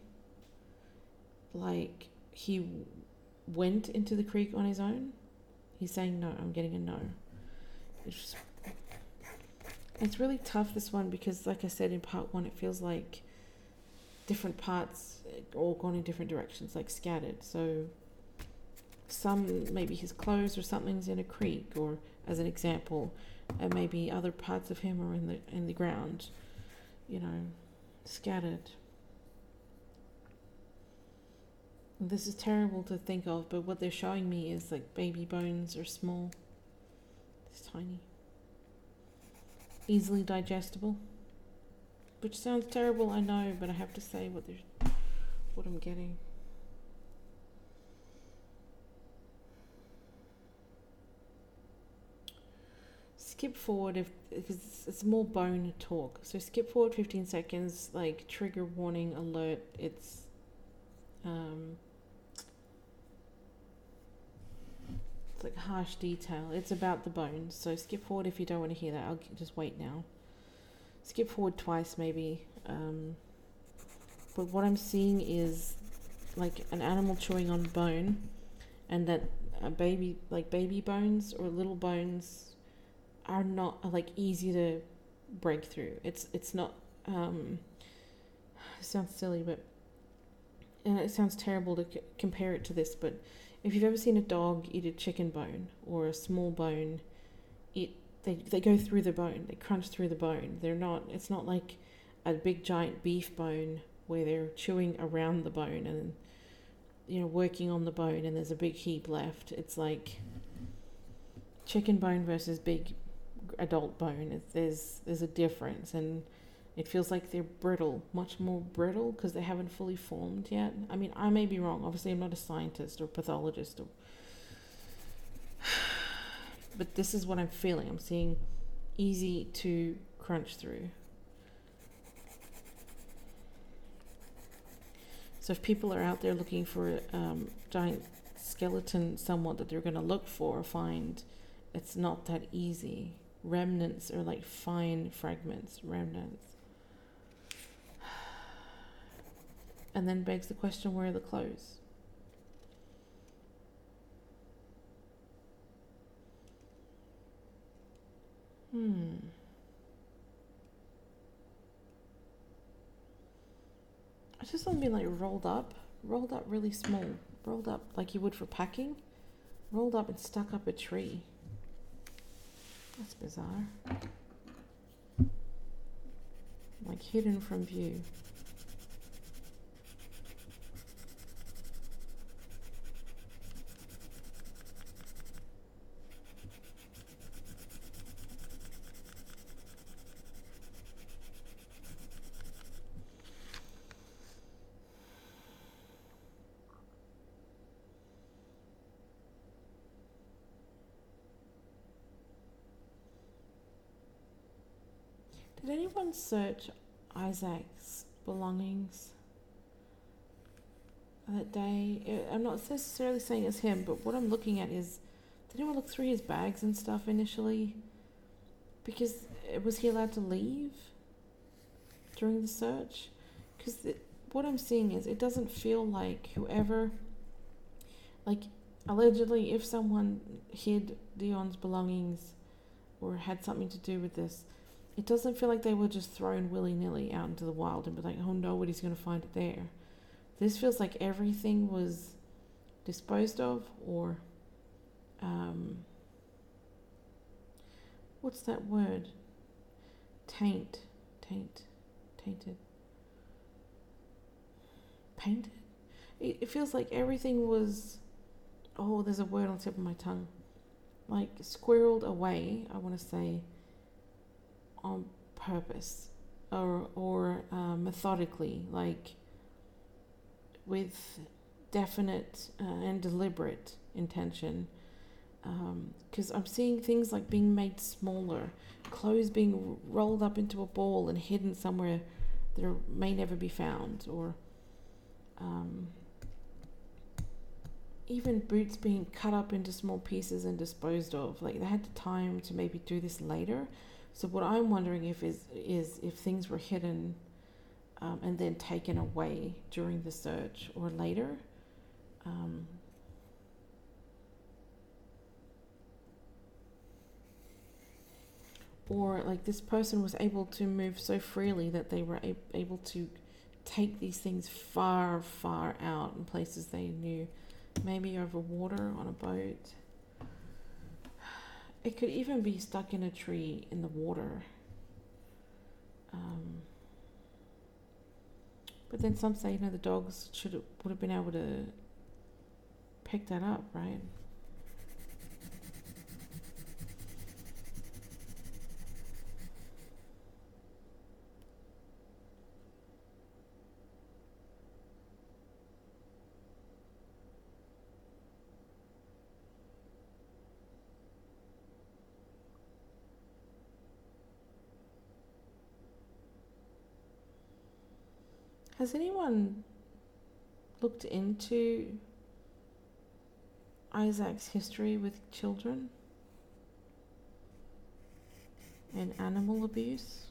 like he went into the creek on his own. He's saying no. I'm getting a no. It's just, it's really tough, this one, because like I said in part one, it feels like different parts all gone in different directions, like scattered. So some, maybe his clothes or something's in a creek, or as an example, and maybe other parts of him are in the in the ground, you know, scattered. This is terrible to think of, but what they're showing me is like baby bones are small. It's tiny. Easily digestible. Which sounds terrible, I know, but I have to say what they're, what I'm getting. Skip forward if because it's more bone talk. So skip forward fifteen seconds, like trigger warning alert. It's um it's like harsh detail. It's about the bones. So skip forward if you don't want to hear that. I'll just wait now. Skip forward twice maybe. Um, but what I'm seeing is like an animal chewing on bone, and that a baby, like baby bones or little bones, are not are like easy to break through. It's it's not. Um, it sounds silly, but and it sounds terrible to c- compare it to this. But if you've ever seen a dog eat a chicken bone or a small bone, it They they go through the bone. They crunch through the bone. They're not. It's not like a big giant beef bone where they're chewing around the bone and, you know, working on the bone and there's a big heap left. It's like chicken bone versus big adult bone. It's, there's there's a difference, and it feels like they're brittle, much more brittle because they haven't fully formed yet. I mean, I may be wrong. Obviously, I'm not a scientist or pathologist or. but this is what I'm feeling. I'm seeing easy to crunch through. So if people are out there looking for um, giant skeleton, somewhat that they're going to look for or find, it's not that easy. Remnants are like fine fragments, remnants. And then begs the question, where are the clothes? Hmm. I just want to be like rolled up, rolled up really small, rolled up like you would for packing, rolled up and stuck up a tree. That's bizarre. Like hidden from view. Did anyone search Isaac's belongings that day? I'm not necessarily saying it's him, but what I'm looking at is, did anyone look through his bags and stuff initially? Because was he allowed to leave during the search? Because what I'm seeing is, it doesn't feel like whoever, like allegedly, if someone hid Dion's belongings or had something to do with this, it doesn't feel like they were just thrown willy-nilly out into the wild and be like, oh, nobody's going to find it there. This feels like everything was disposed of, or um, what's that word? Taint, taint, tainted, painted. It, it feels like everything was, oh, there's a word on the tip of my tongue, like squirreled away, I want to say, on purpose, or or uh, methodically, like with definite uh, and deliberate intention. Because um, I'm seeing things like being made smaller, clothes being rolled up into a ball and hidden somewhere that may never be found, or um, even boots being cut up into small pieces and disposed of. Like they had the time to maybe do this later. So what I'm wondering if is is if things were hidden um, and then taken away during the search or later. Um, or like this person was able to move so freely that they were a- able to take these things far, far out in places they knew, maybe over water on a boat. It could even be stuck in a tree in the water. Um, but then some say, you know, the dogs should have, would have been able to pick that up, right? Has anyone looked into Isaac's history with children and animal abuse?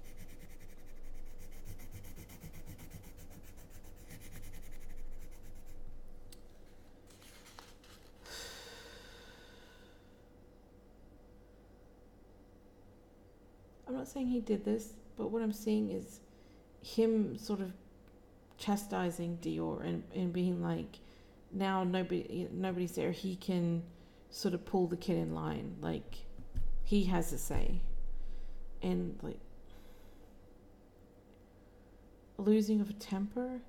I'm not saying he did this, but what I'm seeing is him sort of chastising Dior and, and being like, now nobody nobody's there, he can sort of pull the kid in line, like he has a say. And like losing of a temper,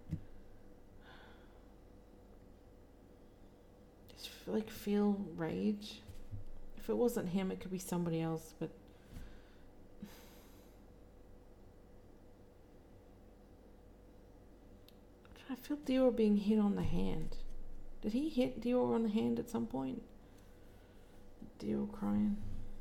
just like feel rage. If it wasn't him, it could be somebody else, but I feel Dior being hit on the hand. Did he hit Dior on the hand at some point? Dio crying.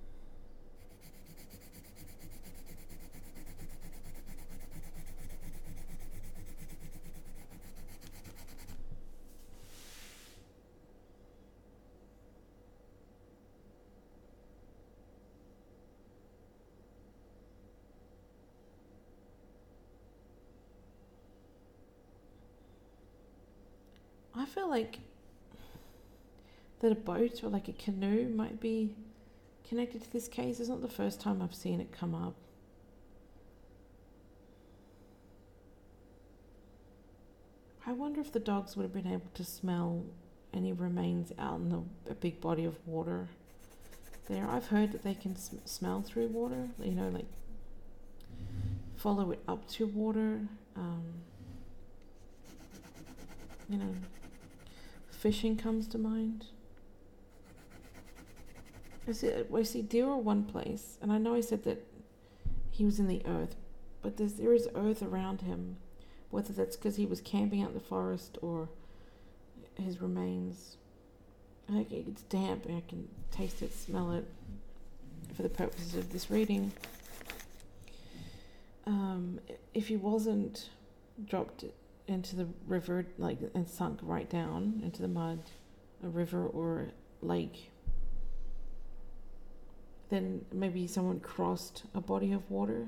I feel like that a boat or like a canoe might be connected to this case. It's not the first time I've seen it come up. I wonder if the dogs would have been able to smell any remains out in the, a big body of water there. I've heard that they can sm- smell through water, you know, like follow it up to water. Um, you know, fishing comes to mind. I see, I see deer are one place, and I know I said that he was in the earth, but there's, there is earth around him, whether that's because he was camping out in the forest or his remains. I think it's damp, and I can taste it, smell it, for the purposes of this reading. Um, if he wasn't dropped into the river, like, and sunk right down into the mud, a river or a lake, then maybe someone crossed a body of water.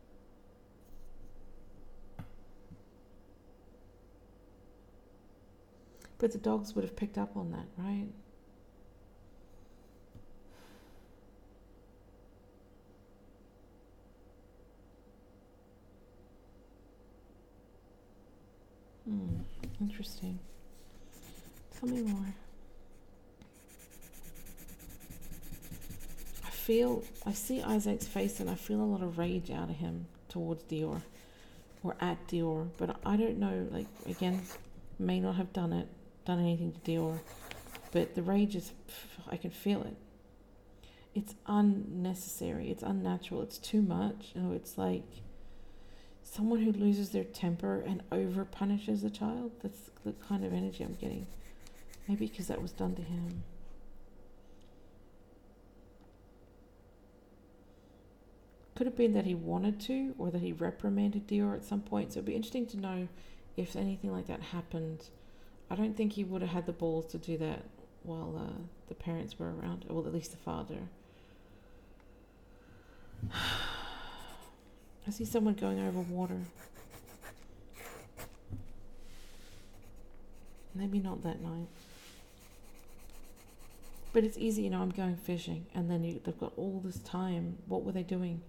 But the dogs would have picked up on that, right? Hmm, interesting. Tell me more. I feel, I see Isaac's face and I feel a lot of rage out of him towards Dior or at Dior, but I don't know, like, again, may not have done it, done anything to Dior, but the rage is, I can feel it. It's unnecessary, it's unnatural, it's too much. You know, it's like someone who loses their temper and over punishes a child. That's the kind of energy I'm getting. Maybe because that was done to him. Could have been that he wanted to, or that he reprimanded Dior at some point. So it'd be interesting to know if anything like that happened. I don't think he would have had the balls to do that while uh, the parents were around, or at least the father. I see someone going over water. Maybe not that night. But it's easy, you know, I'm going fishing, and then you, they've got all this time. What were they doing?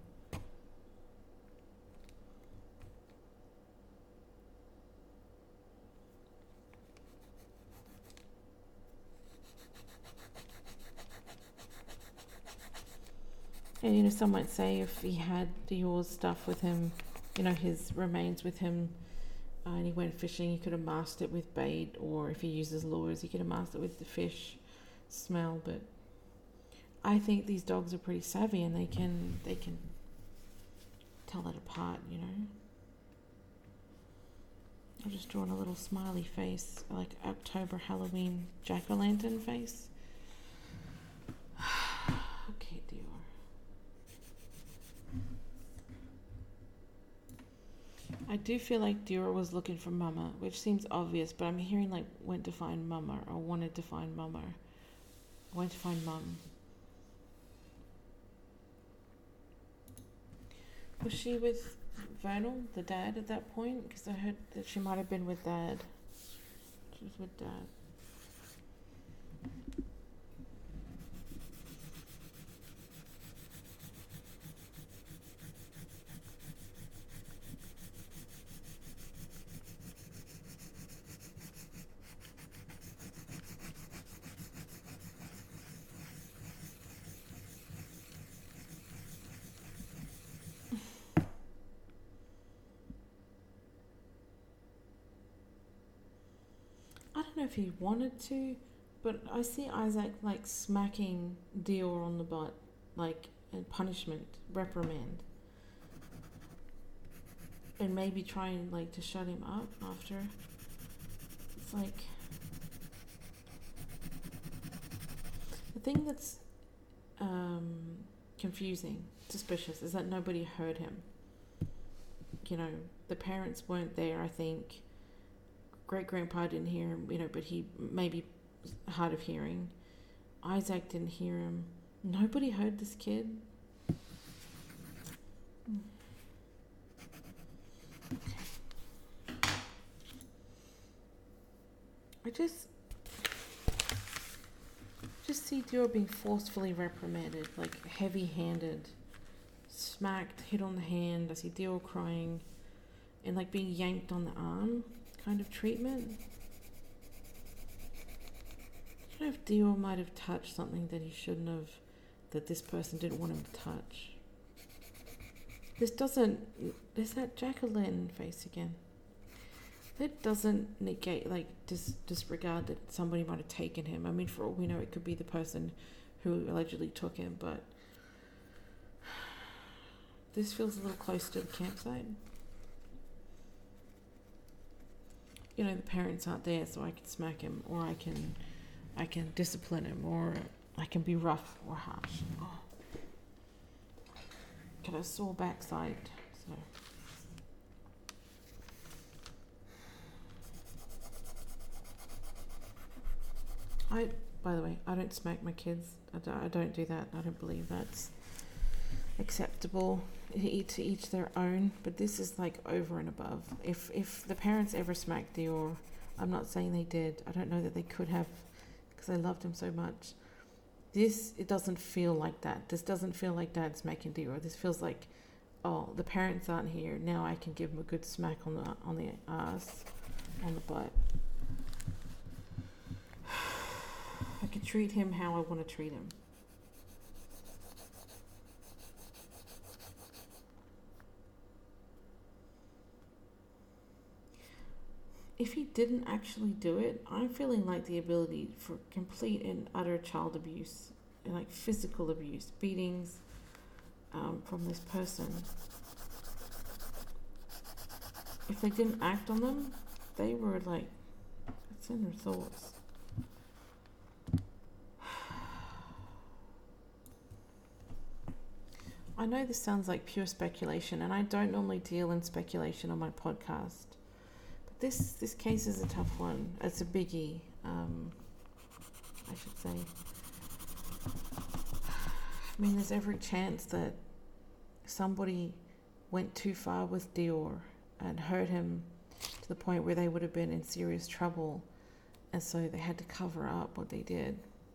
And, you know, some might say if he had Dior's stuff with him, you know, his remains with him, uh, and he went fishing, he could have masked it with bait, or if he uses lures, he could have masked it with the fish smell. But I think these dogs are pretty savvy, and they can they can tell that apart, you know. I've just drawn a little smiley face, like October Halloween jack-o'-lantern face. Okay, Dior. I do feel like Dior was looking for Mama, which seems obvious, but I'm hearing like went to find Mama, or wanted to find Mama, went to find Mum. Was she with Vernal, the dad, at that point? Because I heard that she might have been with Dad. She was with Dad. I don't know if he wanted to, but I see Isaac like smacking Dior on the butt, like in punishment, reprimand, and maybe trying like to shut him up after. It's like the thing that's um, confusing, suspicious, is that nobody heard him. You know, the parents weren't there, I think. Great grandpa didn't hear him, you know, but he maybe hard of hearing. Isaac didn't hear him. Nobody heard this kid. Okay. I just just see Dior being forcefully reprimanded, like heavy-handed, smacked, hit on the hand. I see Dior crying, and like being yanked on the arm, kind of treatment. I don't know if Dior might have touched something that he shouldn't have, that this person didn't want him to touch. This doesn't, there's that jack-o'-lantern face again. That doesn't negate, like, dis- disregard that somebody might have taken him. I mean, for all we know, it could be the person who allegedly took him, but this feels a little close to the campsite. You know, the parents aren't there, so I can smack him, or I can, I can discipline him, or I can be rough or harsh. Oh. Got a sore backside, so. I, by the way, I don't smack my kids. I don't, I don't do that. I don't believe that's acceptable. Each to each their own. But this is like over and above. If if the parents ever smacked Dior, I'm not saying they did. I don't know that they could have, because I loved him so much. This, it doesn't feel like that. This doesn't feel like Dad smacking Dior. This feels like, oh, the parents aren't here. Now I can give him a good smack on the on the ass, on the butt. I can treat him how I want to treat him. If he didn't actually do it, I'm feeling like the ability for complete and utter child abuse, and like physical abuse, beatings um, from this person. If they didn't act on them, they were like, it's in their thoughts. I know this sounds like pure speculation, and I don't normally deal in speculation on my podcast. But this this case is a tough one. It's a biggie, um, I should say. I mean, there's every chance that somebody went too far with Dior and hurt him to the point where they would have been in serious trouble, and so they had to cover up what they did.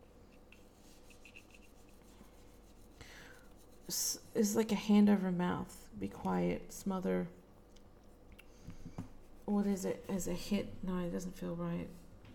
It's like a hand over mouth, be quiet, smother. Or there's a, as a hit. No, it doesn't feel right.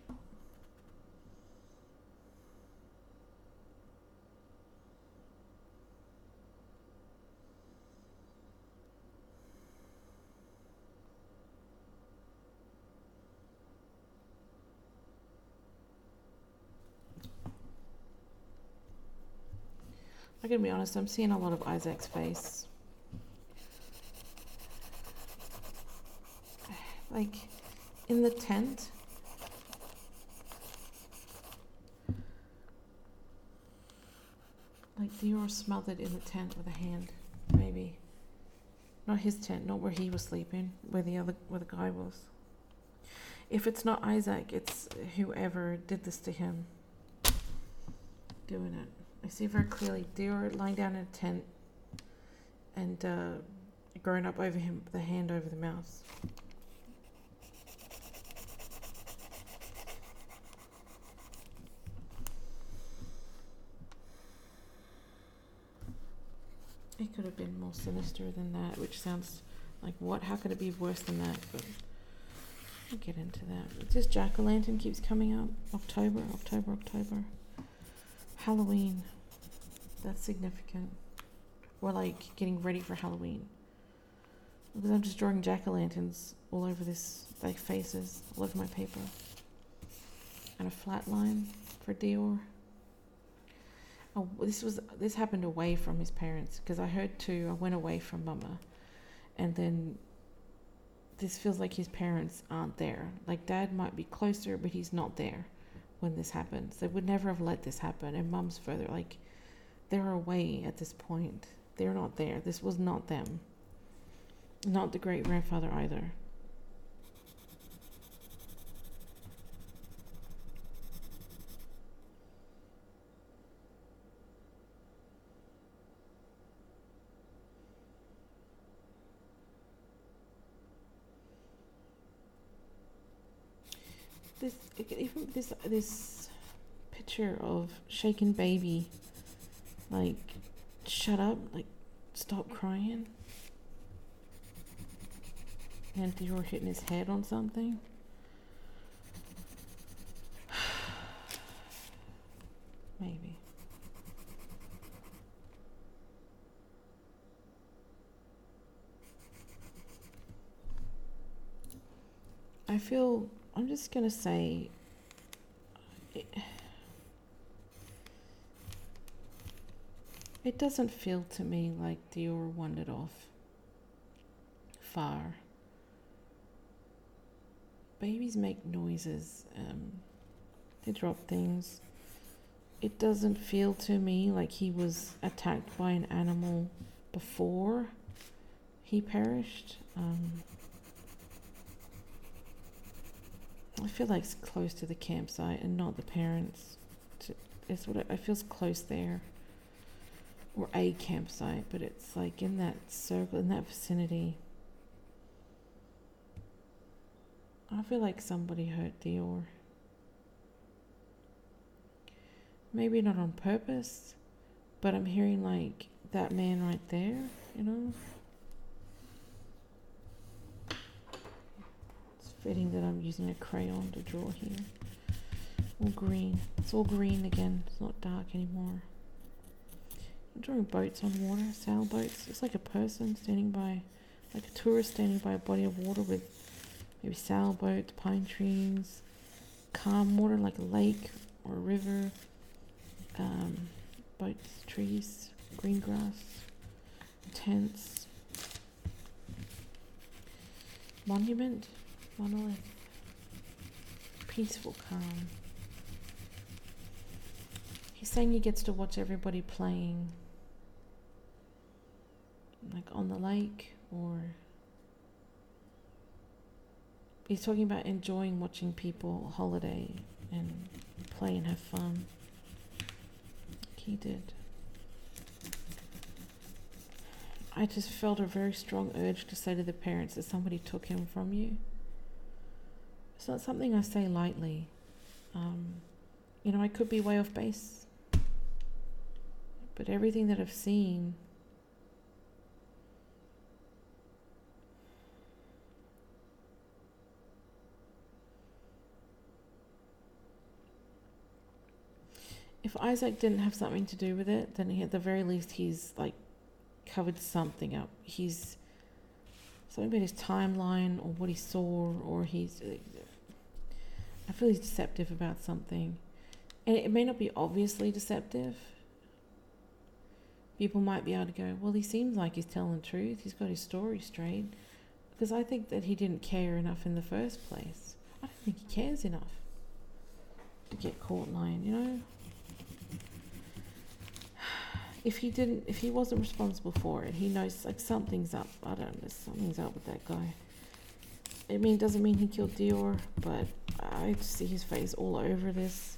I'm gonna be honest, I'm seeing a lot of Isaac's face. Like, in the tent. Like Dior smothered in the tent with a hand, maybe. Not his tent, not where he was sleeping, where the other, where the guy was. If it's not Isaac, it's whoever did this to him doing it. I see very clearly Dior lying down in a tent and uh, growing up over him, the hand over the mouth. It could have been more sinister than that, which sounds like, what? How could it be worse than that? But we'll get into that. This jack-o'-lantern keeps coming up. October, October, October. Halloween. That's significant. We're like getting ready for Halloween. Because I'm just drawing jack-o'-lanterns all over this, like faces, all over my paper. And a flat line for Dior. Oh, this was this happened away from his parents, because I heard too. I went away from Mama, and then this feels like his parents aren't there. Like Dad might be closer, but he's not there when this happens. They would never have let this happen. And Mum's further. Like they're away at this point. They're not there. This was not them. Not the great grandfather either. This even this this picture of shaken baby, like, shut up, like, stop crying, and Dior hitting his head on something. Maybe. I feel, I'm just gonna say, it, it doesn't feel to me like Dior wandered off far. Babies make noises, um, they drop things. It doesn't feel to me like he was attacked by an animal before he perished. Um, I feel like it's close to the campsite and not the parents. It's what it, it feels close there, or a campsite, but it's like in that circle, in that vicinity. I feel like somebody hurt Dior. Maybe not on purpose, but I'm hearing like that man right there, you know? Fitting that I'm using a crayon to draw here. All green. It's all green again. It's not dark anymore. I'm drawing boats on water, sailboats. It's like a person standing by, like a tourist standing by a body of water with maybe sailboats, pine trees, calm water like a lake or a river, um, boats, trees, green grass, tents, monument. Monolith. Peaceful calm. He's saying he gets to watch everybody playing, like on the lake, or he's talking about enjoying watching people holiday and play and have fun. Like he did. I just felt a very strong urge to say to the parents that somebody took him from you. It's not something I say lightly. Um, you know, I could be way off base. But everything that I've seen, if Isaac didn't have something to do with it, then he, at the very least he's like covered something up. He's something about his timeline or what he saw, or he's... I feel he's deceptive about something. And it may not be obviously deceptive. People might be able to go, well, he seems like he's telling the truth. He's got his story straight. Because I think that he didn't care enough in the first place. I don't think he cares enough to get caught lying, you know? If he didn't, if he wasn't responsible for it, he knows like something's up. I don't know, something's up with that guy. I mean, it doesn't mean he killed Dior, but I just see his face all over this.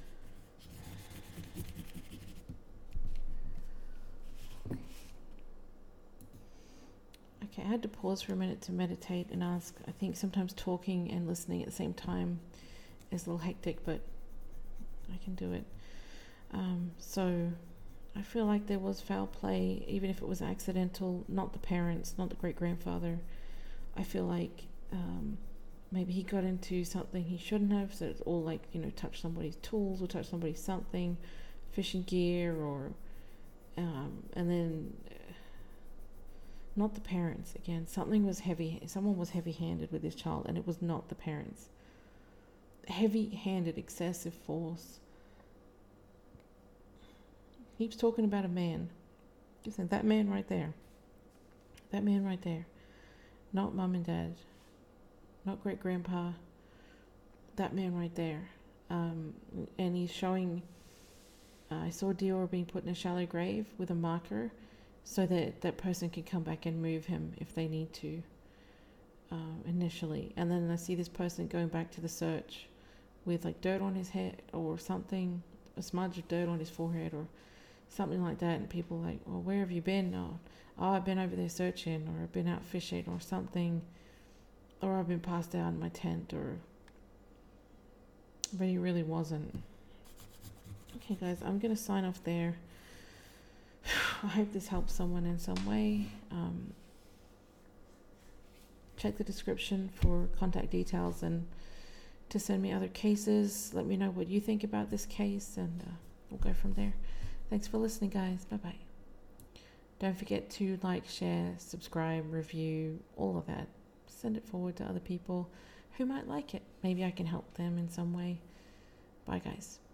Okay, I had to pause for a minute to meditate and ask. I think sometimes talking and listening at the same time is a little hectic, but I can do it. Um, so I feel like there was foul play, even if it was accidental, not the parents, not the great-grandfather. I feel like um, maybe he got into something he shouldn't have, so it's all like, you know, touch somebody's tools or touch somebody's something, fishing gear, or um, and then uh, not the parents again. Something was heavy. Someone was heavy-handed with this child, and it was not the parents. Heavy-handed, excessive force. Keeps talking about a man. Listen, that man right there. That man right there. Not mum and dad. Not great grandpa. That man right there. Um, and he's showing Uh, I saw Dior being put in a shallow grave with a marker so that that person can come back and move him if they need to um, initially. And then I see this person going back to the search with like dirt on his head or something, a smudge of dirt on his forehead or something like that. And people like, well, where have you been? Oh, oh, I've been over there searching, or I've been out fishing or something, or I've been passed out in my tent, or... But he really wasn't. Okay, guys, I'm going to sign off there. I hope this helps someone in some way. Um, check the description for contact details and to send me other cases. Let me know what you think about this case, and uh, we'll go from there. Thanks for listening, guys. Bye-bye. Don't forget to like, share, subscribe, review, all of that. Send it forward to other people who might like it. Maybe I can help them in some way. Bye, guys.